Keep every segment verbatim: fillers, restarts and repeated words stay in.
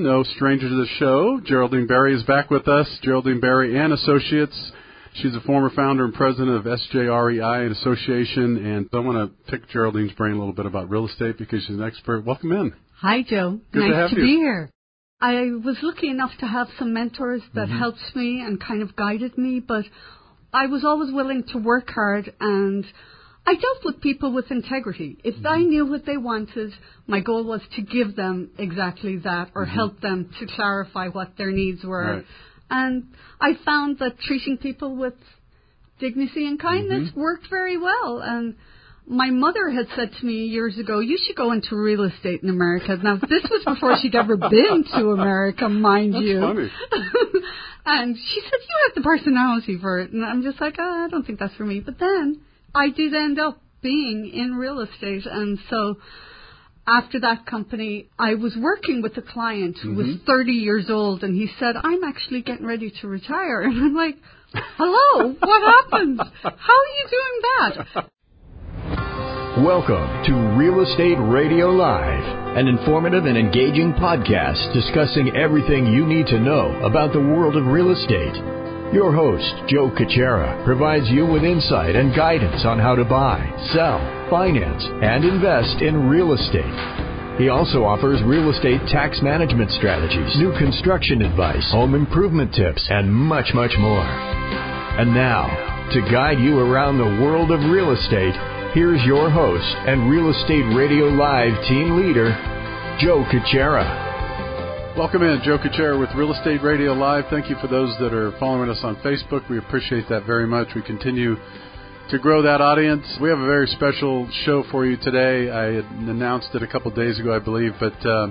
again, no stranger to the show. Geraldine Berry is back with us. Geraldine Berry and Associates. She's a former founder and president of S J R E I and Association, and I want to pick Geraldine's brain a little bit about real estate because she's an expert. Welcome in. Hi, Joe. Good nice to have to you. be here. I was lucky enough to have some mentors that Mm-hmm. helped me and kind of guided me, but I was always willing to work hard, and I dealt with people with integrity. If mm-hmm. I knew what they wanted, my goal was to give them exactly that or mm-hmm. help them to clarify what their needs were. Right. And I found that treating people with dignity and kindness mm-hmm. worked very well. And my mother had said to me years ago, you should go into real estate in America. Now, this was before she'd ever been to America, mind That's you. Funny. And she said, you have the personality for it. And I'm just like, oh, I don't think that's for me. But then I did end up being in real estate. And so after that company, I was working with a client who mm-hmm. was thirty years old. And he said, I'm actually getting ready to retire. And I'm like, hello, what happened? How are you doing that? Welcome to Real Estate Radio Live, an informative and engaging podcast discussing everything you need to know about the world of real estate. Your host, Joe Kuchera, provides you with insight and guidance on how to buy, sell, finance, and invest in real estate. He also offers real estate tax management strategies, new construction advice, home improvement tips, and much, much more. And now, to guide you around the world of real estate, here's your host and Real Estate Radio Live team leader, Joe Kuchera. Welcome in, Joe Kuchera with Real Estate Radio Live. Thank you for those that are following us on Facebook. We appreciate that very much. We continue to grow that audience. We have a very special show for you today. I had announced it a couple days ago, I believe, but uh,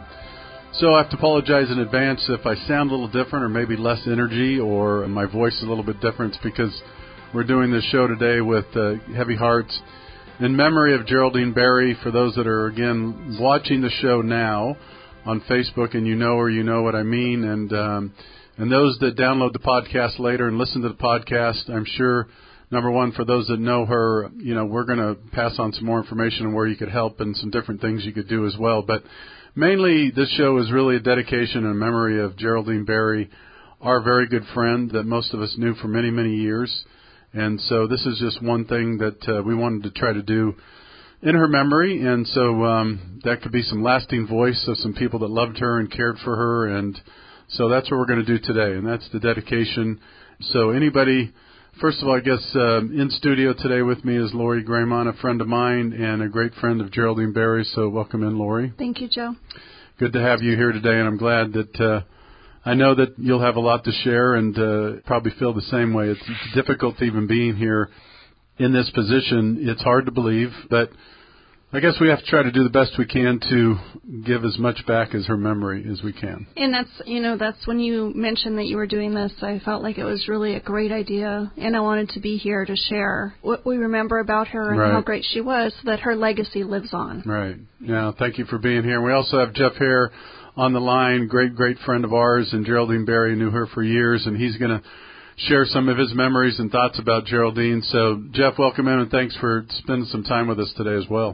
so I have to apologize in advance if I sound a little different or maybe less energy or my voice is a little bit different. It's because we're doing this show today with uh, heavy hearts in memory of Geraldine Berry. For those that are, again, watching the show now on Facebook and you know or you know what I mean, and um, and those that download the podcast later and listen to the podcast, I'm sure, number one, for those that know her, you know, we're going to pass on some more information on where you could help and some different things you could do as well. But mainly this show is really a dedication and memory of Geraldine Berry, our very good friend that most of us knew for many, many years. And so this is just one thing that uh, we wanted to try to do in her memory. And so um, that could be some lasting voice of some people that loved her and cared for her. And so that's what we're going to do today, and that's the dedication. So anybody, first of all, I guess uh, in studio today with me is Lori Graymon, a friend of mine and a great friend of Geraldine Berry. So welcome in, Lori. Thank you, Joe. Good to have you here today, and I'm glad that uh, I know that you'll have a lot to share and uh, probably feel the same way. It's, it's difficult even being here in this position. It's hard to believe, but I guess we have to try to do the best we can to give as much back as her memory as we can. And that's, you know, that's when you mentioned that you were doing this, I felt like it was really a great idea, and I wanted to be here to share what we remember about her and right. how great she was, so that her legacy lives on. Right. Yeah, thank you for being here. We also have Jeff Hare on the line, great, great friend of ours, and Geraldine Berry knew her for years, and he's going to share some of his memories and thoughts about Geraldine. So, Jeff, welcome in, and thanks for spending some time with us today as well.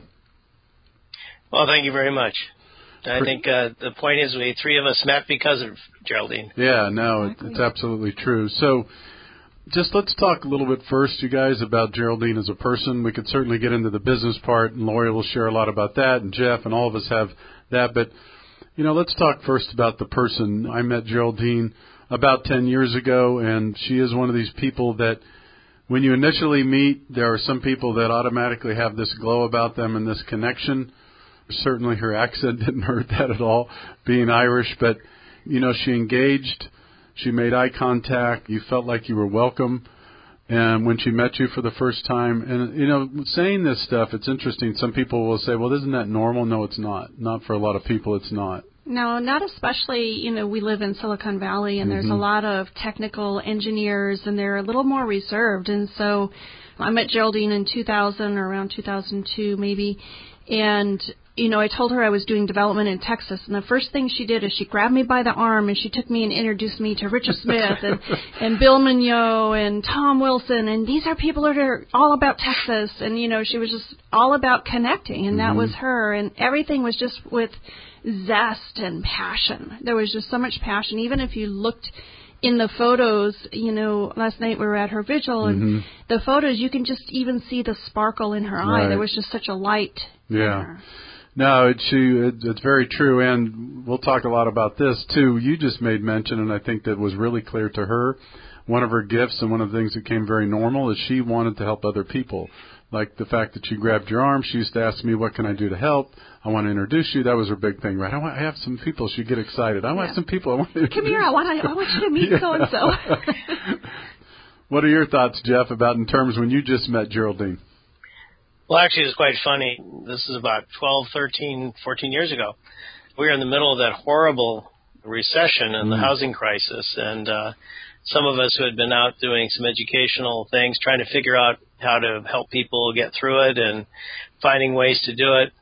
Well, thank you very much. I think uh, the point is we three of us met because of Geraldine. Yeah, no, exactly. It's absolutely true. So just let's talk a little bit first, you guys, about Geraldine as a person. We could certainly get into the business part, and Lori will share a lot about that, and Jeff, and all of us have that. But, you know, let's talk first about the person. I met Geraldine about ten years ago, and she is one of these people that when you initially meet, there are some people that automatically have this glow about them and this connection. Certainly her accent didn't hurt that at all, being Irish, but, you know, she engaged, she made eye contact, you felt like you were welcome, and when she met you for the first time, and, you know, saying this stuff, it's interesting, some people will say, well, isn't that normal? No, it's not. Not for a lot of people, it's not. No, not especially, you know, we live in Silicon Valley, and mm-hmm. there's a lot of technical engineers, and they're a little more reserved, and so I met Geraldine in two thousand, or around two thousand two maybe, and you know, I told her I was doing development in Texas, and the first thing she did is she grabbed me by the arm and she took me and introduced me to Richard Smith and, and Bill Mignot and Tom Wilson, and these are people that are all about Texas, and, you know, she was just all about connecting, and mm-hmm. that was her, and everything was just with zest and passion. There was just so much passion. Even if you looked in the photos, you know, last night we were at her vigil, and mm-hmm. the photos, you can just even see the sparkle in her right. eye. There was just such a light yeah. in her. No, it's, she, it, it's very true, and we'll talk a lot about this, too. You just made mention, and I think that was really clear to her. One of her gifts and one of the things that came very normal is she wanted to help other people. Like the fact that she grabbed your arm, she used to ask me, what can I do to help? I want to introduce you. That was her big thing, right? I want I have some people. She'd get excited. I want yeah. some people. I want to Come here. I want, I, I want you to meet yeah. so-and-so. What are your thoughts, Jeff, about in terms when you just met Geraldine? Well, actually, it was quite funny. This is about twelve, thirteen, fourteen years ago. We were in the middle of that horrible recession and mm. the housing crisis, and uh, some of us who had been out doing some educational things, trying to figure out how to help people get through it and finding ways to do it.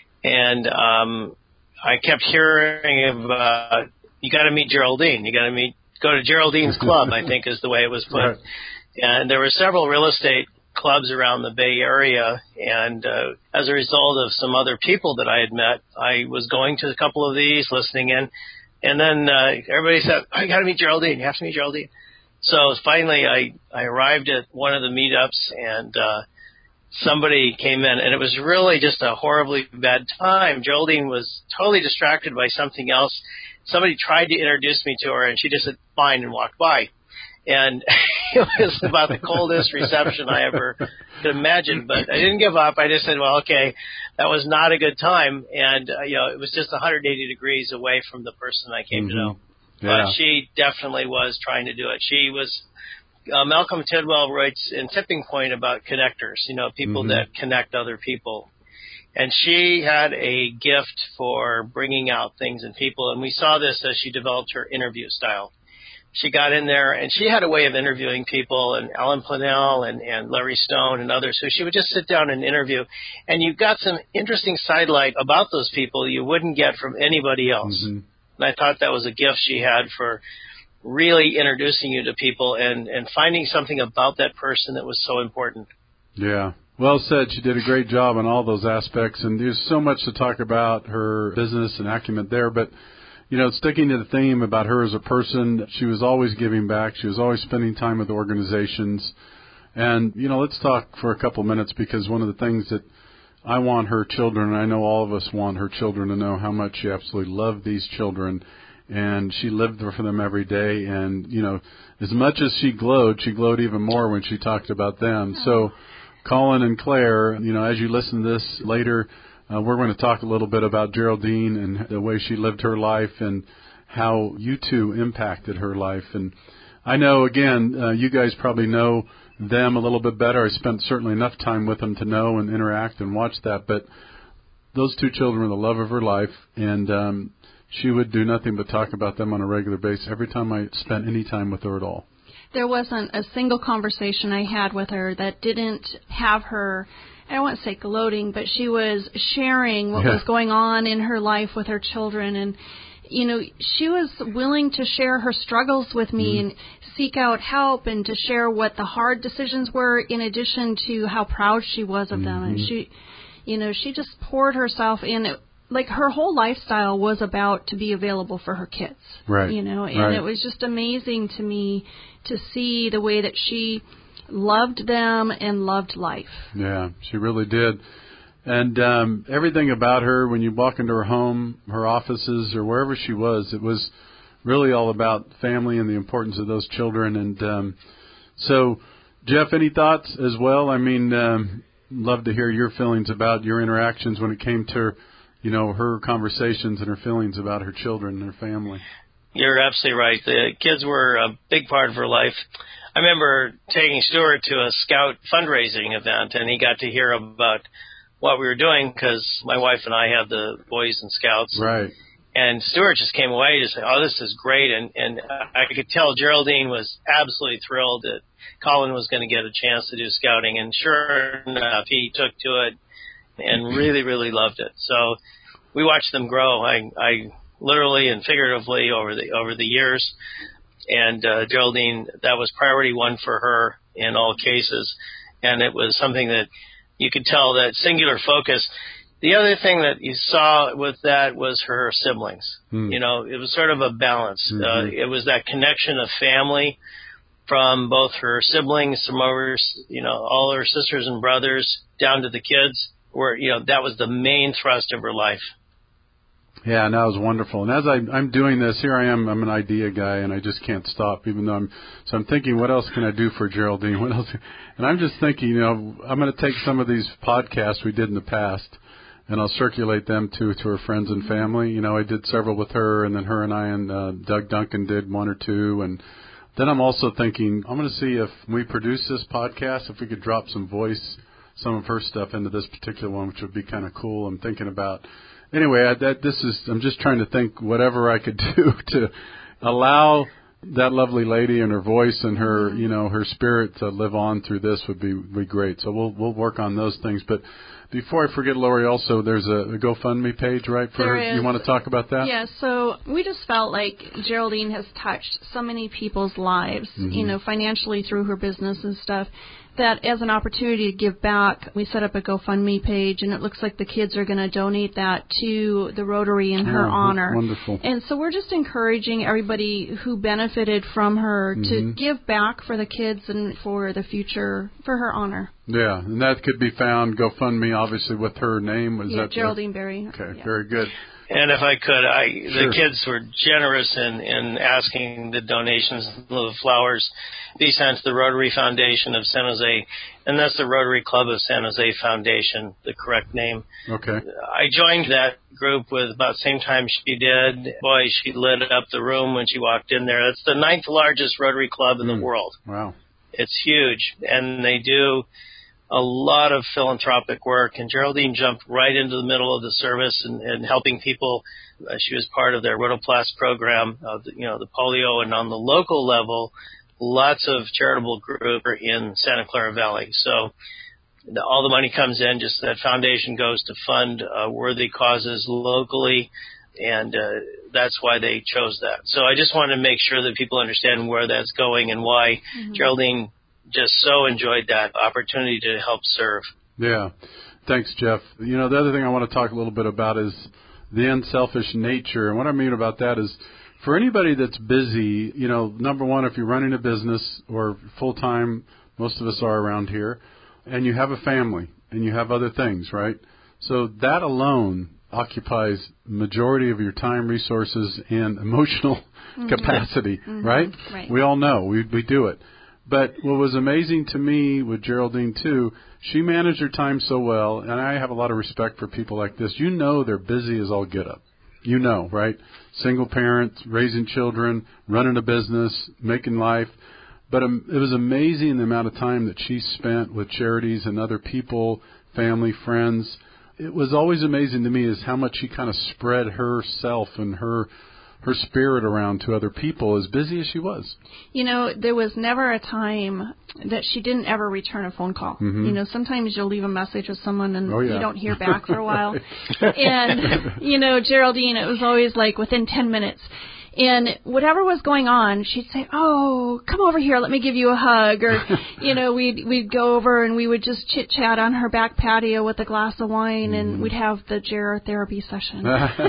And um, I kept hearing about, you got to meet Geraldine. You got to meet, go to Geraldine's Club, I think is the way it was put. Right. And there were several real estate clubs around the Bay Area. And uh, as a result of some other people that I had met, I was going to a couple of these, listening in. And then uh, everybody said, oh, you got to meet Geraldine. You have to meet Geraldine. So finally I, I arrived at one of the meetups, and uh, somebody came in, and it was really just a horribly bad time. Geraldine was totally distracted by something else. Somebody tried to introduce me to her, and she just said, fine, and walked by. And it was about the coldest reception I ever could imagine. But I didn't give up. I just said, well, okay, that was not a good time. And, uh, you know, it was just one hundred eighty degrees away from the person I came mm-hmm. to know. Yeah. But she definitely was trying to do it. She was, uh, Malcolm Tidwell writes in Tipping Point about connectors, you know, people mm-hmm. that connect other people. And she had a gift for bringing out things in people. And we saw this as she developed her interview style. She got in there, and she had a way of interviewing people, and Alan Planell and, and Larry Stone and others. So she would just sit down and interview. And you got some interesting sidelight about those people you wouldn't get from anybody else. Mm-hmm. And I thought that was a gift she had for really introducing you to people and, and finding something about that person that was so important. Yeah. Well said. She did a great job on all those aspects. And there's so much to talk about her business and acumen there. But, you know, sticking to the theme about her as a person, she was always giving back. She was always spending time with organizations. And, you know, let's talk for a couple minutes, because one of the things that I want her children, and I know all of us want her children to know how much she absolutely loved these children, and she lived for them every day. And, you know, as much as she glowed, she glowed even more when she talked about them. So, Colin and Claire, you know, as you listen to this later, uh, we're going to talk a little bit about Geraldine and the way she lived her life and how you two impacted her life. And I know, again, uh, you guys probably know them a little bit better. I spent certainly enough time with them to know and interact and watch that. But those two children were the love of her life, and um, she would do nothing but talk about them on a regular basis every time I spent any time with her at all. There wasn't a single conversation I had with her that didn't have her, I don't want to say gloating, but she was sharing what yeah. was going on in her life with her children. And, you know, she was willing to share her struggles with me mm-hmm. and seek out help and to share what the hard decisions were, in addition to how proud she was of mm-hmm. them. And she, you know, she just poured herself in. Like, her whole lifestyle was about to be available for her kids. Right. You know, and right. it was just amazing to me to see the way that she loved them and loved life. Yeah, she really did. And um, everything about her, when you walk into her home, her offices, or wherever she was, it was really all about family and the importance of those children. And um, so, Jeff, any thoughts as well? I mean, um, love to hear your feelings about your interactions when it came to, you know, her conversations and her feelings about her children and her family. You're absolutely right. The kids were a big part of her life. I remember taking Stuart to a Scout fundraising event, and he got to hear about what we were doing because my wife and I have the Boys and Scouts. Right. And Stuart just came away just saying, oh, this is great. And, and I could tell Geraldine was absolutely thrilled that Colin was going to get a chance to do scouting. And sure enough, he took to it and really, really loved it. So we watched them grow. I, I literally and figuratively over the over the years. And uh, Geraldine, that was priority one for her in all cases. And it was something that you could tell that singular focus. The other thing that you saw with that was her siblings. Mm. You know, it was sort of a balance. Mm-hmm. Uh, it was that connection of family from both her siblings, from over, you know, all her sisters and brothers down to the kids, where, you know, that was the main thrust of her life. Yeah, and that was wonderful. And as I, I'm doing this, here I am, I'm an idea guy, and I just can't stop, even though I'm, so I'm thinking, what else can I do for Geraldine? What else? And I'm just thinking, you know, I'm going to take some of these podcasts we did in the past, and I'll circulate them to, to her friends and family. You know, I did several with her, and then her and I and uh, Doug Duncan did one or two. And then I'm also thinking, I'm going to see if we produce this podcast, if we could drop some voice, some of her stuff into this particular one, which would be kind of cool. I'm thinking about... Anyway, I, that this is. I'm just trying to think whatever I could do to allow that lovely lady and her voice and her, you know, her spirit to live on through this would be be great. So we'll we'll work on those things. But before I forget, Lori, also there's a, a GoFundMe page, right? For there her. Is. You want to talk about that? Yeah. So we just felt like Geraldine has touched so many people's lives, mm-hmm. you know, financially through her business and stuff, that as an opportunity to give back, we set up a GoFundMe page, and it looks like the kids are going to donate that to the Rotary in her oh, honor. Wonderful. And so we're just encouraging everybody who benefited from her mm-hmm. to give back for the kids and for the future, for her honor. Yeah, and that could be found, GoFundMe, obviously, with her name. Was yeah, that Geraldine Berry. Okay, yeah. very good. And if I could, I sure. the kids were generous in, in asking the donations, the flowers be sent to the Rotary Foundation of San Jose, and that's the Rotary Club of San Jose Foundation, the correct name. Okay. I joined that group with about the same time she did. Boy, she lit up the room when she walked in there. It's the ninth largest Rotary Club in mm. the world. Wow. It's huge, and they do a lot of philanthropic work, and Geraldine jumped right into the middle of the service and, and helping people. Uh, she was part of their Rotoplast program, uh, the, you know, the polio, and on the local level, lots of charitable groups in Santa Clara Valley. So the, all the money comes in, just that foundation goes to fund uh, worthy causes locally, and uh, that's why they chose that. So I just wanted to make sure that people understand where that's going and why mm-hmm. Geraldine just so enjoyed that opportunity to help serve. Yeah. Thanks, Jeff. You know, the other thing I want to talk a little bit about is the unselfish nature. And what I mean about that is for anybody that's busy, you know, number one, if you're running a business or full-time, most of us are around here, and you have a family and you have other things, right? So that alone occupies majority of your time, resources, and emotional mm-hmm. capacity, mm-hmm. right? Right? We all know. We we do it. But what was amazing to me with Geraldine, too, she managed her time so well, and I have a lot of respect for people like this. You know they're busy as all get up. You know, right? Single parents, raising children, running a business, making life. But um, it was amazing the amount of time that she spent with charities and other people, family, friends. It was always amazing to me is how much she kind of spread herself and her her spirit around to other people, as busy as she was. You know, there was never a time that she didn't ever return a phone call. Mm-hmm. You know, sometimes you'll leave a message with someone and oh, yeah. you don't hear back for a while. And, you know, Geraldine, it was always like within ten minutes. And whatever was going on, she'd say, "Oh, come over here, let me give you a hug." Or, you know, we'd we'd go over and we would just chit chat on her back patio with a glass of wine, and mm. we'd have the Ger therapy session.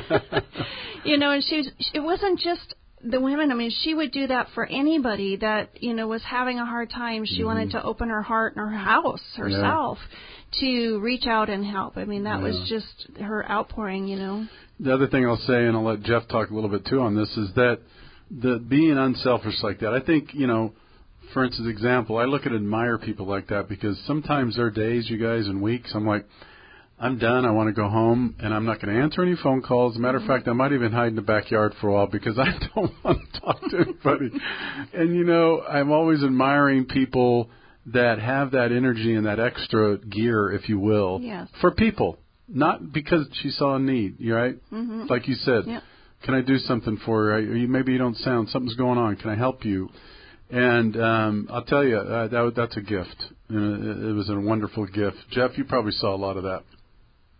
You know, and she was, it wasn't just the women. I mean, she would do that for anybody that, you know, was having a hard time. She mm-hmm. wanted to open her heart and her house herself yeah. to reach out and help. I mean, that yeah. was just her outpouring, you know. The other thing I'll say, and I'll let Jeff talk a little bit too on this, is that the being unselfish like that, I think, you know, for instance, example, I look and admire people like that because sometimes there are days, you guys, and weeks, I'm like, I'm done, I want to go home, and I'm not going to answer any phone calls. As a matter of fact, I might even hide in the backyard for a while because I don't want to talk to anybody. And, you know, I'm always admiring people that have that energy and that extra gear, if you will, yes. for people. Not because she saw a need, you right? Mm-hmm. Like you said, yep. Can I do something for you? Or you, maybe you don't sound, something's going on. Can I help you? And um, I'll tell you, uh, that that's a gift. And it, it was a wonderful gift. Jeff, you probably saw a lot of that.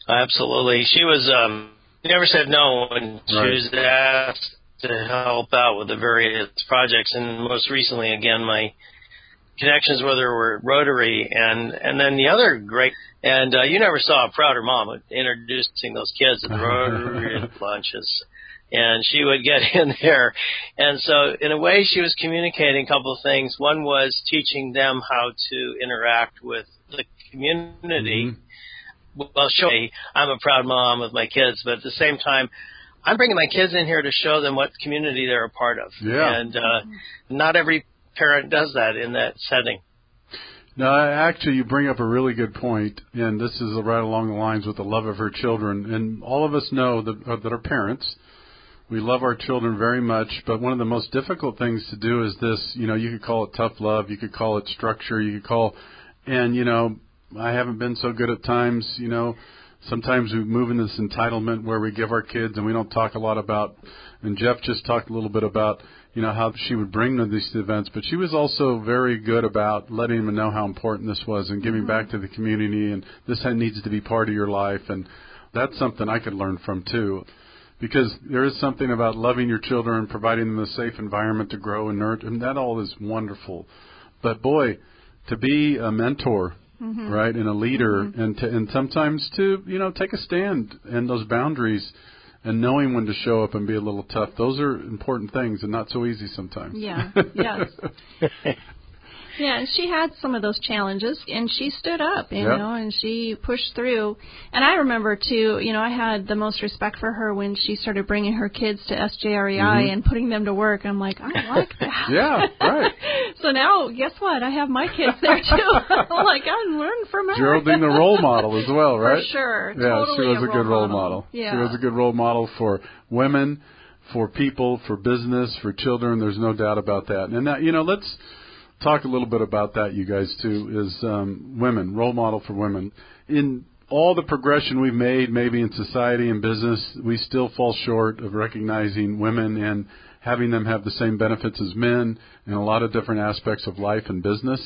Absolutely. She was, um, never said no when she Right. was asked to help out with the various projects. And most recently, again, my connections with her were Rotary. And, and then the other great, and uh, you never saw a prouder mom introducing those kids at the Rotary lunches. And she would get in there. And so, in a way, she was communicating a couple of things. One was teaching them how to interact with the community. Mm-hmm. Well, show me I'm a proud mom with my kids, but at the same time, I'm bringing my kids in here to show them what community they're a part of. Yeah. And uh, not every parent does that in that setting. No, actually, you bring up a really good point, and this is right along the lines with the love of her children. And all of us know that, uh, that are parents. We love our children very much, but one of the most difficult things to do is this, you know, you could call it tough love, you could call it structure, you could call, and, you know, I haven't been so good at times, you know, sometimes we move in this entitlement where we give our kids and we don't talk a lot about, and Jeff just talked a little bit about, you know, how she would bring them to these events, but she was also very good about letting them know how important this was and giving mm-hmm. back to the community, and this needs to be part of your life, and that's something I could learn from too. Because there is something about loving your children, providing them a safe environment to grow and nurture, and that all is wonderful. But boy, to be a mentor, mm-hmm. right, and a leader, mm-hmm. and to, and sometimes to, you know, take a stand and those boundaries and knowing when to show up and be a little tough, those are important things and not so easy sometimes. Yeah, yes. Yeah, and she had some of those challenges, and she stood up, you yep. know, and she pushed through. And I remember, too, you know, I had the most respect for her when she started bringing her kids to S J R E I mm-hmm. and putting them to work. I'm like, I like that. Yeah, right. So now, guess what? I have my kids there, too. I'm like, I learned from her. Geraldine, the role model as well, right? For sure. Yeah, totally she was a, a good role role model. model. Yeah. She was a good role model for women, for people, for business, for children. There's no doubt about that. And, that, you know, let's talk a little bit about that, you guys, too, is um, women, role model for women. In all the progression we've made, maybe in society and business, we still fall short of recognizing women and having them have the same benefits as men in a lot of different aspects of life and business.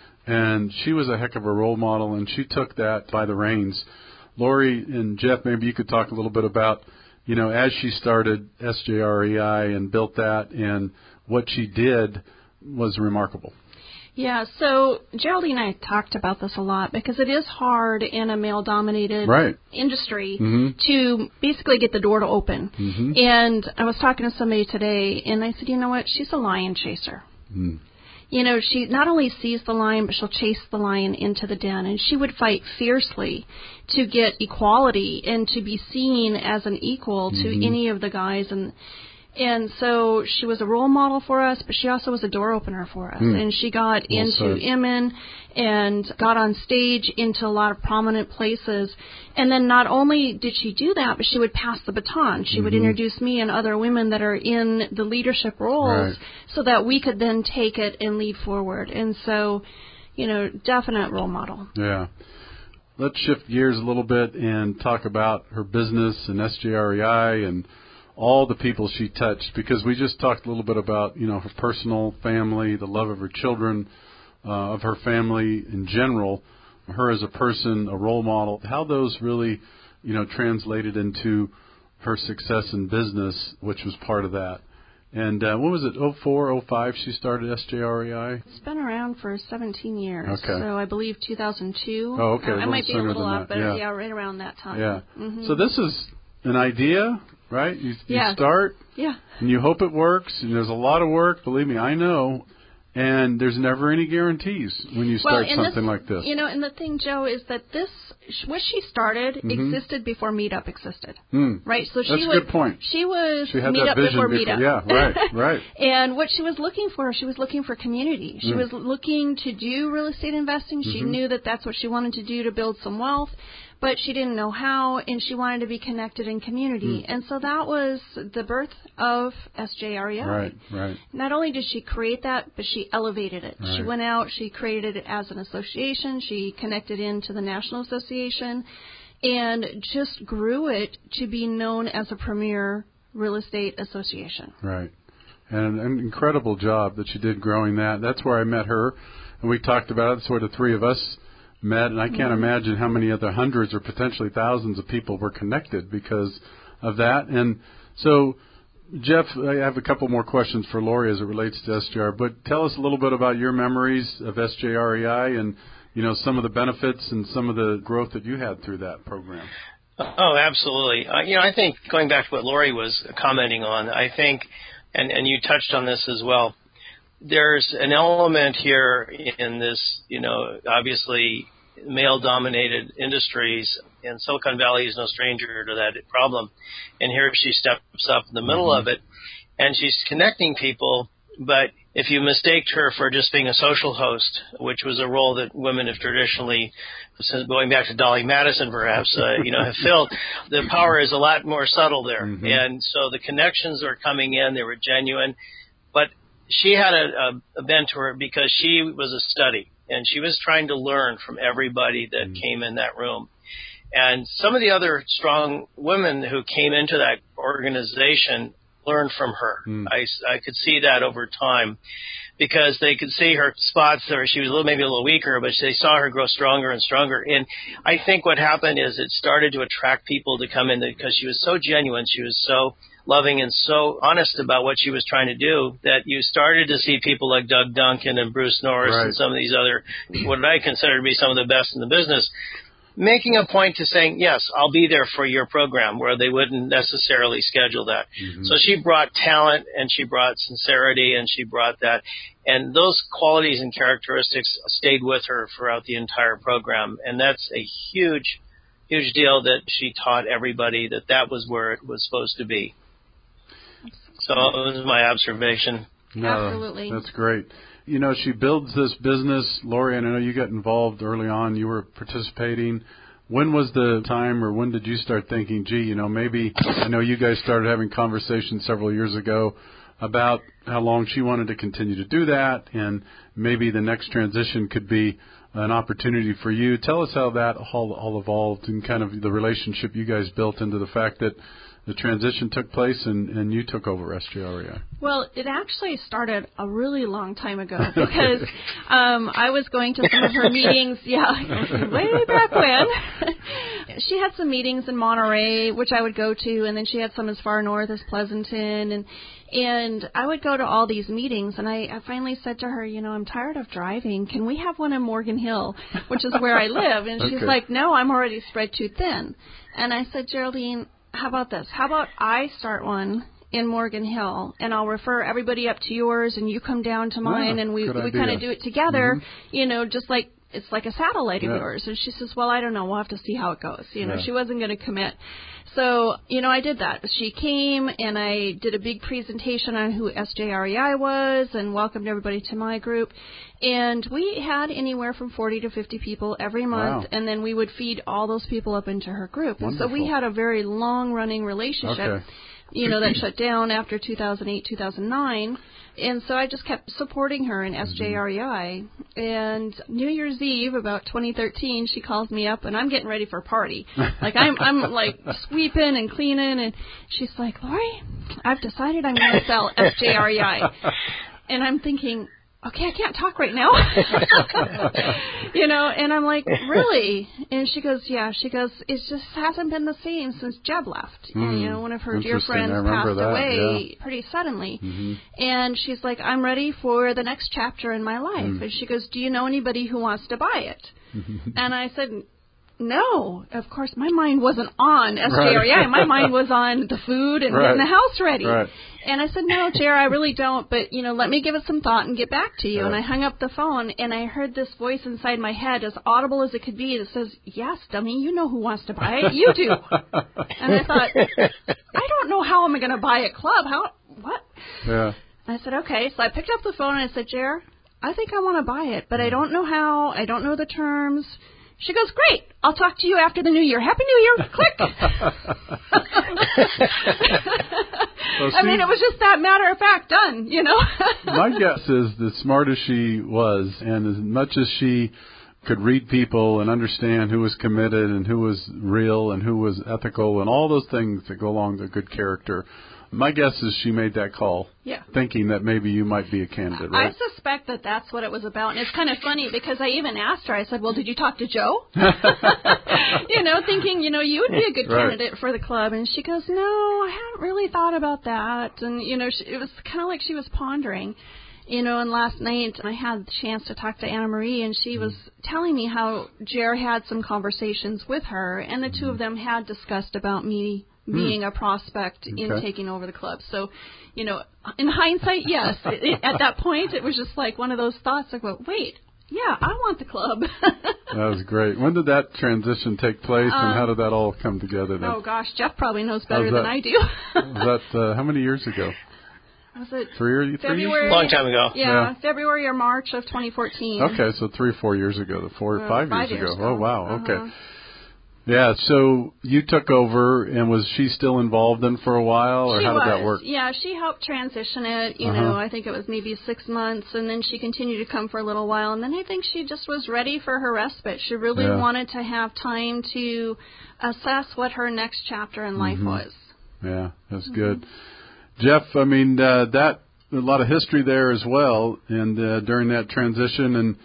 And she was a heck of a role model, and she took that by the reins. Lori and Jeff, maybe you could talk a little bit about, you know, as she started S J R E I and built that, and what she did was remarkable. Yeah, so Geraldine and I talked about this a lot because it is hard in a male-dominated right. industry mm-hmm. to basically get the door to open. Mm-hmm. And I was talking to somebody today, and I said, you know what, she's a lion chaser. Mm. You know, she not only sees the lion, but she'll chase the lion into the den. And she would fight fiercely to get equality and to be seen as an equal to mm-hmm. any of the guys. And And so she was a role model for us, but she also was a door opener for us. Mm. And she got well into said. Iman and got on stage into a lot of prominent places. And then not only did she do that, but she would pass the baton. She mm-hmm. would introduce me and other women that are in the leadership roles right. so that we could then take it and lead forward. And so, you know, definite role model. Yeah. Let's shift gears a little bit and talk about her business and S J R E I and all the people she touched, because we just talked a little bit about, you know, her personal family, the love of her children, uh, of her family in general, her as a person, a role model, how those really, you know, translated into her success in business, which was part of that. And uh, what was it, oh four, oh five she started S J R E I? It's been around for seventeen years. Okay. So I believe two thousand two. Oh, okay. Uh, I might be a little off, that. but yeah. yeah, right around that time. Yeah. Mm-hmm. So this is an idea, right? You, yeah. you start, yeah. and you hope it works, and there's a lot of work, believe me, I know, and there's never any guarantees when you start well, something this, like this. You know, and the thing, Joe, is that this, what she started mm-hmm. existed before Meetup existed, mm. right? So she That's was, a good point. She was she had Meetup that vision before, before Meetup. Yeah, right, right. And what she was looking for, she was looking for community. She mm. was looking to do real estate investing. She mm-hmm. knew that that's what she wanted to do to build some wealth, but she didn't know how, and she wanted to be connected in community. Mm. And so that was the birth of S J R E I. Right, right. Not only did she create that, but she elevated it. Right. She went out, she created it as an association, she connected into the National Association, and just grew it to be known as a premier real estate association. Right. And an incredible job that she did growing that. That's where I met her, and we talked about it. That's where the three of us met, and I can't Mm-hmm. imagine how many other hundreds or potentially thousands of people were connected because of that. And so, Jeff, I have a couple more questions for Lori as it relates to S J R, but tell us a little bit about your memories of S J R E I and, you know, some of the benefits and some of the growth that you had through that program. Oh, absolutely. Uh, you know, I think going back to what Lori was commenting on, I think, and, and you touched on this as well, there's an element here in this, you know, obviously male-dominated industries, and Silicon Valley is no stranger to that problem. And here she steps up in the middle mm-hmm. of it, and she's connecting people, but if you mistaked her for just being a social host, which was a role that women have traditionally, since going back to Dolly Madison perhaps, uh, you know, have filled, the power is a lot more subtle there. Mm-hmm. And so the connections were coming in, they were genuine, but she had a, a, a bent to her because she was a study, and she was trying to learn from everybody that mm-hmm. came in that room. And some of the other strong women who came into that organization learned from her. Mm. I, I could see that over time because they could see her spots there. She was a little, maybe a little weaker, but they saw her grow stronger and stronger. And I think what happened is it started to attract people to come in because she was so genuine. She was so loving and so honest about what she was trying to do that you started to see people like Doug Duncan and Bruce Norris right. and some of these other, what I consider to be some of the best in the business, making a point to saying, yes, I'll be there for your program, where they wouldn't necessarily schedule that. Mm-hmm. So she brought talent, and she brought sincerity, and she brought that. And those qualities and characteristics stayed with her throughout the entire program. And that's a huge, huge deal that she taught everybody that that was where it was supposed to be. So it was my observation. No, Absolutely. That's great. You know, she builds this business. Lori, I know you got involved early on. You were participating. When was the time, or when did you start thinking, gee, you know, maybe, I know you guys started having conversations several years ago about how long she wanted to continue to do that, and maybe the next transition could be an opportunity for you. Tell us how that all, all evolved and kind of the relationship you guys built into the fact that the transition took place and, and you took over S J R E I. Well, it actually started a really long time ago because um, I was going to some of her meetings, yeah, way back when. She had some meetings in Monterey, which I would go to, and then she had some as far north as Pleasanton, and and I would go to all these meetings, and I, I finally said to her, you know, I'm tired of driving. Can we have one in Morgan Hill, which is where I live? And she's okay. like, no, I'm already spread too thin. And I said, Geraldine, how about this? How about I start one in Morgan Hill, and I'll refer everybody up to yours, and you come down to mine, yeah, and we, we kind of do it together, mm-hmm. you know, just like it's like a satellite of yeah. yours. And she says, well, I don't know. We'll have to see how it goes. You know, yeah. she wasn't going to commit. So, you know, I did that. She came, and I did a big presentation on who S J R E I was and welcomed everybody to my group. And we had anywhere from forty to fifty people every month, wow. and then we would feed all those people up into her group. Wonderful. And so we had a very long-running relationship, okay. you know, that shut down after two thousand eight, two thousand nine. And so I just kept supporting her in S J R E I. And New Year's Eve, about twenty thirteen, she calls me up, and I'm getting ready for a party. Like, I'm, I'm like, sweeping and cleaning, and she's like, Lori, I've decided I'm going to sell S J R E I. And I'm thinking, okay, I can't talk right now. You know, and I'm like, really? And she goes, yeah. She goes, it just hasn't been the same since Jeb left. Mm, and, you know, one of her dear I friends remember passed that, away yeah. pretty suddenly. Mm-hmm. And she's like, I'm ready for the next chapter in my life. Mm. And she goes, do you know anybody who wants to buy it? And I said, no, of course, my mind wasn't on S J R E I. Right. My mind was on the food and right. getting the house ready. Right. And I said, no, Jer, I really don't, but, you know, let me give it some thought and get back to you. Yeah. And I hung up the phone, and I heard this voice inside my head, as audible as it could be, that says, yes, dummy, you know who wants to buy it. You do. And I thought, I don't know how I'm going to buy a club. How? What? Yeah. I said, okay. So I picked up the phone, and I said, Jer, I think I want to buy it, but I don't know how. I don't know the terms. She goes, great, I'll talk to you after the new year. Happy New Year. Click. Well, see, I mean, it was just that matter of fact done, you know. My guess is that smart as she was, and as much as she could read people and understand who was committed and who was real and who was ethical and all those things that go along with a good character, My guess is she made that call Yeah. thinking that maybe you might be a candidate, right? I suspect that that's what it was about. And it's kind of funny because I even asked her, I said, well, did you talk to Joe? you know, thinking, you know, you would be a good Right. candidate for the club. And she goes, no, I haven't really thought about that. And, you know, she, it was kind of like she was pondering. You know, and last night I had the chance to talk to Anna Marie, and she was telling me how Jer had some conversations with her, and the two of them had discussed about me being a prospect in Okay. taking over the club. So, you know, in hindsight, yes. It, it, at that point, it was just like one of those thoughts like, well, wait, yeah, I want the club. That was great. When did that transition take place, and Um, how did that all come together then? Oh, gosh, Jeff probably knows better How's than that? I do. Was that, uh, how many years ago? Was it Three or three February? years? Long time ago. Yeah, Yeah. February or March of twenty fourteen. Okay, so three or four years ago, four or Uh, five, five years, years ago. ago. Oh, wow. Uh-huh. Okay. Yeah, so you took over, and was she still involved in for a while, or She how did was. that work? Yeah, she helped transition it. You Uh-huh. know, I think it was maybe six months, and then she continued to come for a little while, and then I think she just was ready for her respite. She really Yeah. wanted to have time to assess what her next chapter in life Mhm. was. Yeah, that's good. Jeff, I mean, uh, that a lot of history there as well, and uh, during that transition, and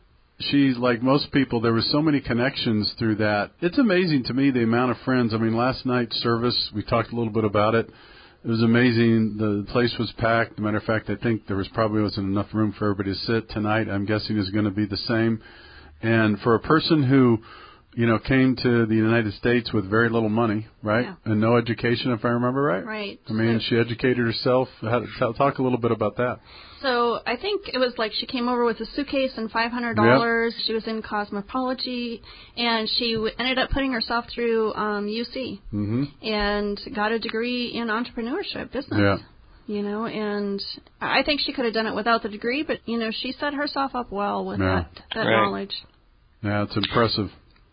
she's like most people, there was so many connections through that. It's amazing to me the amount of friends. I mean, last night's service, we talked a little bit about it. It was amazing. The place was packed. As a matter of fact, I think there was probably wasn't enough room for everybody to sit. Tonight, I'm guessing, is going to be the same. And for a person who, you know, came to the United States with very little money, right, Yeah. and no education, if I remember right. Right. I mean, So- she educated herself. How, tell, talk a little bit about that. So I think it was like she came over with a suitcase and five hundred dollars. She was in cosmetology, and she w- ended up putting herself through um, U C Mm-hmm. and got a degree in entrepreneurship, business. Yeah. You know, and I think she could have done it without the degree, but, you know, she set herself up well with Yeah. that, that Right. knowledge. Yeah, it's impressive.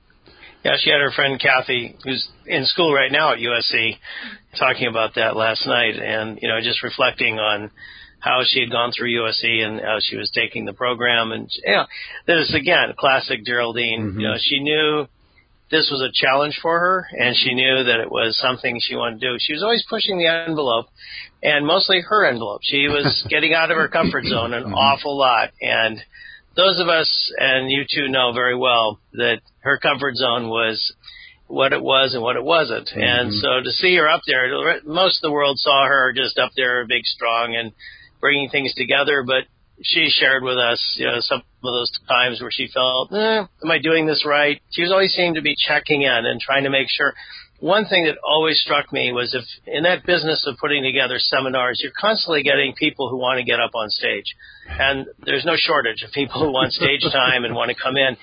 Yeah, she had her friend Kathy, who's in school right now at U S C, talking about that last night, and, you know, just reflecting on how she had gone through U S C and how she was taking the program. And, you know, this is, again, classic Geraldine. Mm-hmm. You know, she knew this was a challenge for her, and she knew that it was something she wanted to do. She was always pushing the envelope, and mostly her envelope. She was getting out of her comfort zone an awful lot. And those of us, and you two know very well, that her comfort zone was what it was and what it wasn't. Mm-hmm. And so to see her up there, most of the world saw her just up there, big, strong, and bringing things together. But she shared with us, you know, some of those times where she felt, eh, am I doing this right? She was always seemed to be checking in and trying to make sure. One thing that always struck me was if in that business of putting together seminars, you're constantly getting people who want to get up on stage. And there's no shortage of people who want stage time and want to come in.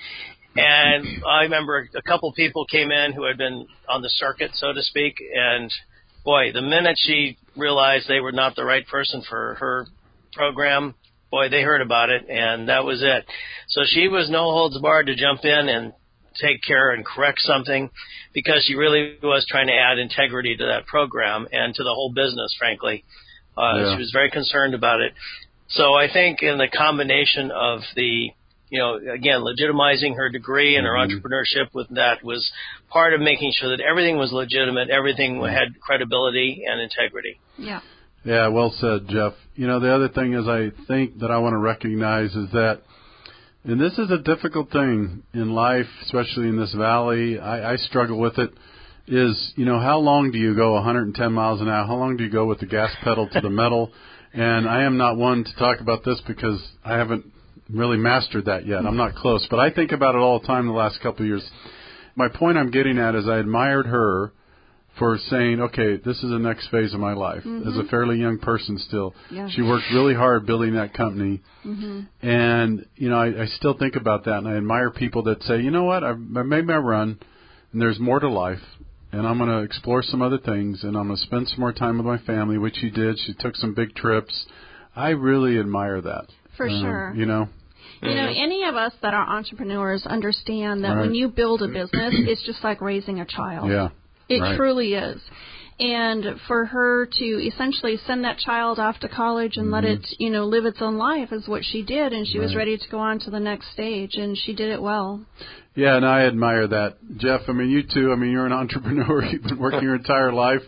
And I remember a couple people came in who had been on the circuit, so to speak, and boy, the minute she realized they were not the right person for her program, boy, they heard about it, and that was it. So she was no holds barred to jump in and take care and correct something, because she really was trying to add integrity to that program and to the whole business, frankly. Uh, Yeah. She was very concerned about it. So I think in the combination of the, you know, again, legitimizing her degree and her Mm-hmm. entrepreneurship with that was part of making sure that everything was legitimate, everything had credibility and integrity. Yeah. Yeah, well said, Jeff. You know, the other thing is I think that I want to recognize is that, and this is a difficult thing in life, especially in this valley, I, I struggle with it, is, you know, how long do you go one hundred ten miles an hour? How long do you go with the gas pedal to the metal? And I am not one to talk about this because I haven't really mastered that yet. I'm not close. But I think about it all the time the last couple of years. My point I'm getting at is I admired her for saying, okay, this is the next phase of my life. Mm-hmm. As a fairly young person still. Yeah. She worked really hard building that company. Mm-hmm. And, you know, I, I still think about that, and I admire people that say, you know what, I've, I made my run, and there's more to life, and I'm going to explore some other things, and I'm going to spend some more time with my family, which she did. She took some big trips. I really admire that. For Um, sure. You know? You know, any of us that are entrepreneurs understand that Right. when you build a business, it's just like raising a child. Yeah. It Right. truly is. And for her to essentially send that child off to college and let it, you know, live its own life is what she did, and she was Right. ready to go on to the next stage, and she did it well. Yeah, and I admire that. Jeff, I mean, you too, I mean, you're an entrepreneur. You've been working your entire life.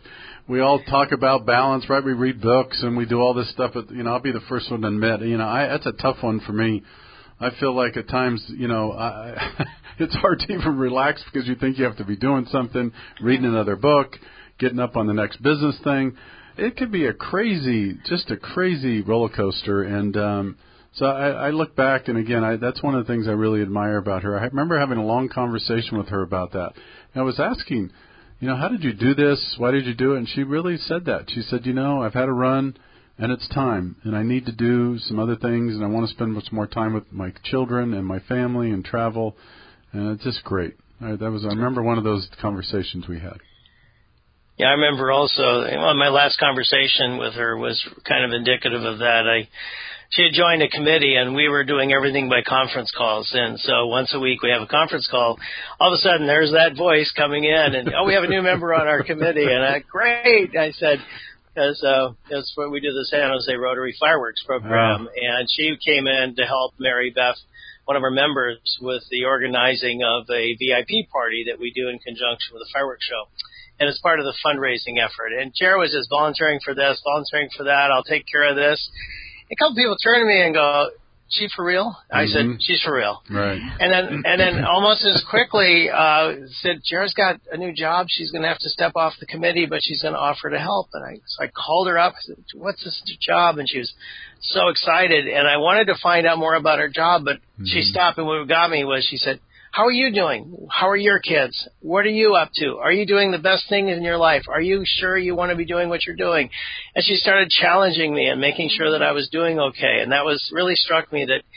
we all talk about balance, right? We read books and we do all this stuff. But, you know, I'll be the first one to admit, you know, I, that's a tough one for me. I feel like at times, you know, I, it's hard to even relax because you think you have to be doing something, reading another book, getting up on the next business thing. It could be a crazy, just a crazy roller coaster. And um, so I, I look back, and again, I, that's one of the things I really admire about her. I remember having a long conversation with her about that. And I was asking, you know, how did you do this? Why did you do it? And she really said that. She said, you know, I've had a run, and it's time, and I need to do some other things, and I want to spend much more time with my children and my family and travel. And it's just great. I, that was, I remember one of those conversations we had. Yeah, I remember also, well, my last conversation with her was kind of indicative of that. I, she had joined a committee, and we were doing everything by conference calls. And so once a week we have a conference call. All of a sudden there's that voice coming in, and, oh, we have a new member on our committee. And I, great, I said, because uh, that's what we do, the San Jose Rotary Fireworks Program. Oh. And she came in to help Mary Beth, one of our members, with the organizing of a V I P party that we do in conjunction with the fireworks show. And it's part of the fundraising effort. And Jared was just volunteering for this, volunteering for that. I'll take care of this. A couple people turn to me and go, "She for real?" Mm-hmm. I said, "She's for real." Right. And then, and then almost as quickly uh, said, "Jared's got a new job. She's going to have to step off the committee, but she's going to offer to help." And I, so I called her up. I said, "What's this job?" And she was so excited. And I wanted to find out more about her job, but mm-hmm. she stopped. And what got me was she said, "How are you doing? How are your kids? What are you up to? Are you doing the best thing in your life? Are you sure you want to be doing what you're doing?" And she started challenging me and making sure that I was doing okay. And that was really struck me that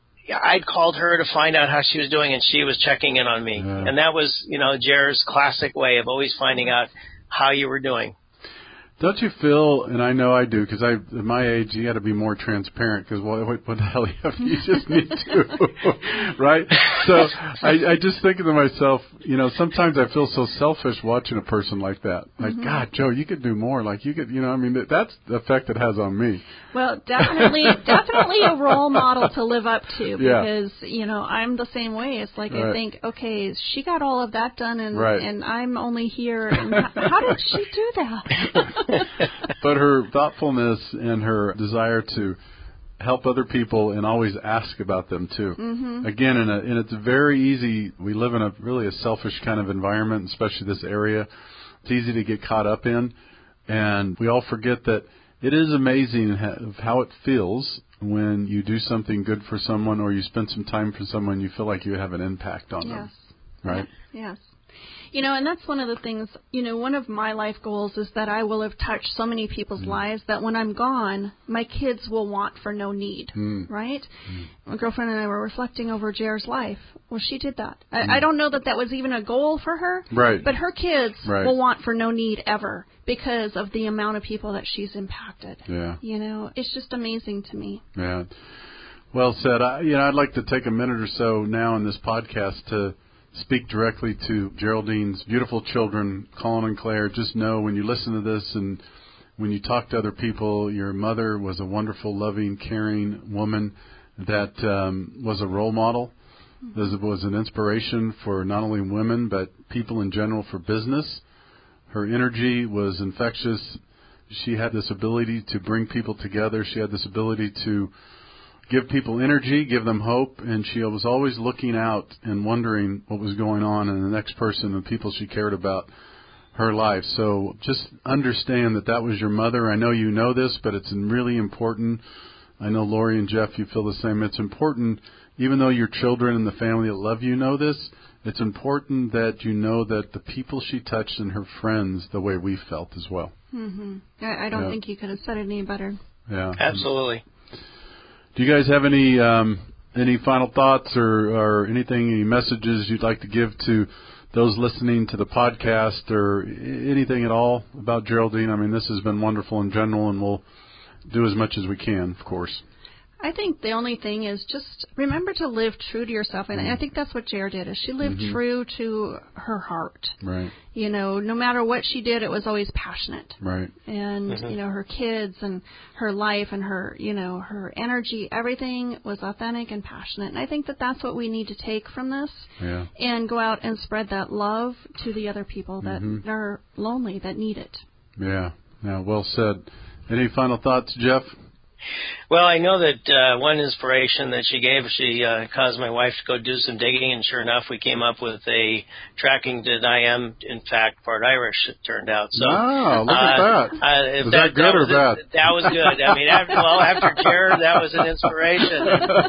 I'd called her to find out how she was doing, and she was checking in on me. Yeah. And that was, you know, Jer's classic way of always finding out how you were doing. Don't you feel, and I know I do, because I, at my age, you got to be more transparent, because what, what the hell, you, have, you just need to, right? So I, I just think to myself, you know, sometimes I feel so selfish watching a person like that. Like, mm-hmm. God, Joe, you could do more. Like, you could, you know, I mean, that's the effect it has on me. Well, definitely, definitely a role model to live up to, because, yeah. you know, I'm the same way. It's like right. I think, okay, she got all of that done, and, right. and I'm only here. And how, how did she do that? But her thoughtfulness and her desire to help other people and always ask about them too. Mm-hmm. Again, in a, and it's very easy. We live in a really a selfish kind of environment, especially this area. It's easy to get caught up in, and we all forget that it is amazing how it feels when you do something good for someone, or you spend some time for someone. You feel like you have an impact on yes. them, right? Yes. You know, and that's one of the things, you know, one of my life goals is that I will have touched so many people's mm. lives that when I'm gone, my kids will want for no need, mm. right? Mm. My girlfriend and I were reflecting over Jer's life. Well, she did that. I, mm. I don't know that that was even a goal for her, right. but her kids right. will want for no need ever because of the amount of people that she's impacted. Yeah. You know, it's just amazing to me. Yeah. Well said. I, you know, I'd like to take a minute or so now in this podcast to speak directly to Geraldine's beautiful children, Colin and Claire. Just know when you listen to this and when you talk to other people, your mother was a wonderful, loving, caring woman that um, was a role model, mm-hmm. was an inspiration for not only women but people in general for business. Her energy was infectious. She had this ability to bring people together. She had this ability to give people energy, give them hope, and she was always looking out and wondering what was going on in the next person and people she cared about her life. So just understand that that was your mother. I know you know this, but it's really important. I know Lori and Jeff, you feel the same. It's important, even though your children and the family that love you know this, it's important that you know that the people she touched and her friends the way we felt as well. Mm-hmm. I, I don't yeah. think you could have said it any better. Yeah, absolutely. Do you guys have any um, any final thoughts or, or anything, any messages you'd like to give to those listening to the podcast or anything at all about Geraldine? I mean, this has been wonderful in general, and we'll do as much as we can, of course. I think the only thing is just remember to live true to yourself. And mm. I think that's what Jer did, is she lived mm-hmm. true to her heart. Right. You know, no matter what she did, it was always passionate. Right. And, mm-hmm. you know, her kids and her life and her, you know, her energy, everything was authentic and passionate. And I think that that's what we need to take from this yeah. and go out and spread that love to the other people that mm-hmm. are lonely, that need it. Yeah, yeah, well said. Any final thoughts, Jeff? Well, I know that uh, one inspiration that she gave, she uh, caused my wife to go do some digging, and sure enough, we came up with a tracking that I am, in fact, part Irish, it turned out. So, wow, look at uh, that. Uh, Is that, that good that or was bad? A, that was good. I mean, after, well, after Jared, that was an inspiration.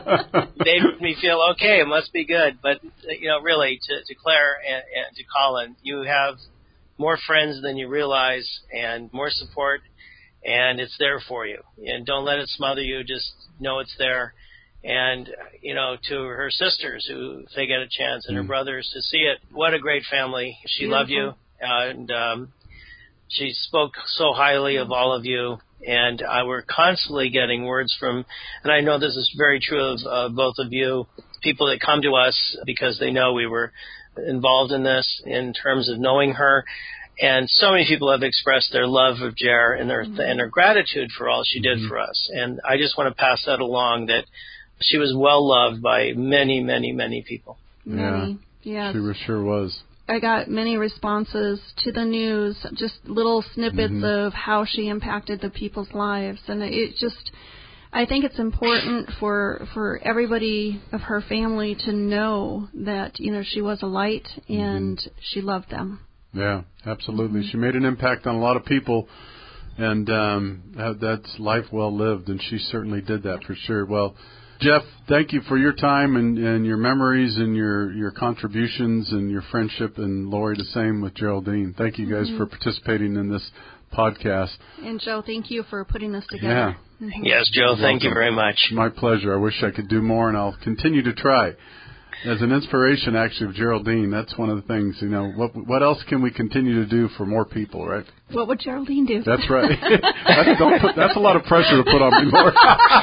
It made me feel, okay, it must be good. But, you know, really, to, to Claire and, and to Colin, you have more friends than you realize and more support. And it's there for you. And don't let it smother you. Just know it's there. And, you know, to her sisters, who, if they get a chance, and her mm. brothers to see it, what a great family. She Beautiful. loved you. And um, she spoke so highly of all of you. And I were constantly getting words from, and I know this is very true of uh, both of you, people that come to us because they know we were involved in this in terms of knowing her. And so many people have expressed their love of Jer and their, mm-hmm. and their gratitude for all she did mm-hmm. for us. And I just want to pass that along, that she was well loved by many, many, many people. Many, yeah. Yes. She sure was. I got many responses to the news, just little snippets mm-hmm. of how she impacted the people's lives. And it just, I think it's important for for everybody of her family to know that, you know, she was a light and mm-hmm. she loved them. Yeah, absolutely. Mm-hmm. She made an impact on a lot of people, and um, that's life well lived, and she certainly did that for sure. Well, Jeff, thank you for your time and, and your memories and your, your contributions and your friendship, and Lori, the same with Geraldine. Thank you guys mm-hmm. for participating in this podcast. And Joe, thank you for putting this together. Yeah. Mm-hmm. Yes, Joe, thank you very much. My pleasure. I wish I could do more, and I'll continue to try. As an inspiration, actually, of Geraldine, that's one of the things, you know, what what else can we continue to do for more people, right? What would Geraldine do? That's right. that's, don't put, that's a lot of pressure to put on me, Lord.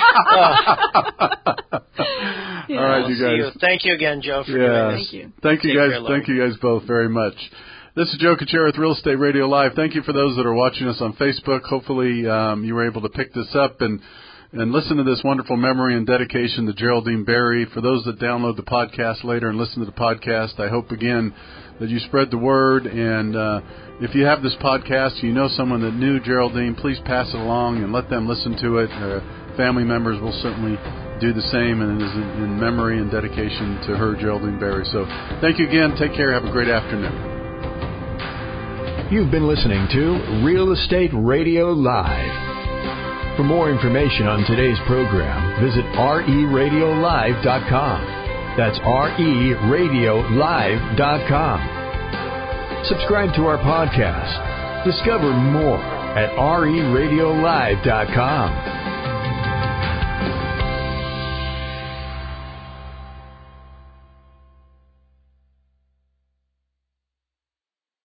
Yeah. All right, you guys. You. Thank you again, Joe, for yes. doing this. Thank you. Thank you, Take guys. care, Thank you guys both very much. This is Joe Kuchera with Real Estate Radio Live. Thank you for those that are watching us on Facebook. Hopefully um, you were able to pick this up and And listen to this wonderful memory and dedication to Geraldine Berry. For those that download the podcast later and listen to the podcast, I hope, again, that you spread the word. And uh, if you have this podcast, you know someone that knew Geraldine, please pass it along and let them listen to it. Uh, family members will certainly do the same, and it is in, in memory and dedication to her, Geraldine Berry. So thank you again. Take care. Have a great afternoon. You've been listening to Real Estate Radio Live. For more information on today's program, visit r e radio live dot com. That's r e radio live dot com. Subscribe to our podcast. Discover more at r e radio live dot com.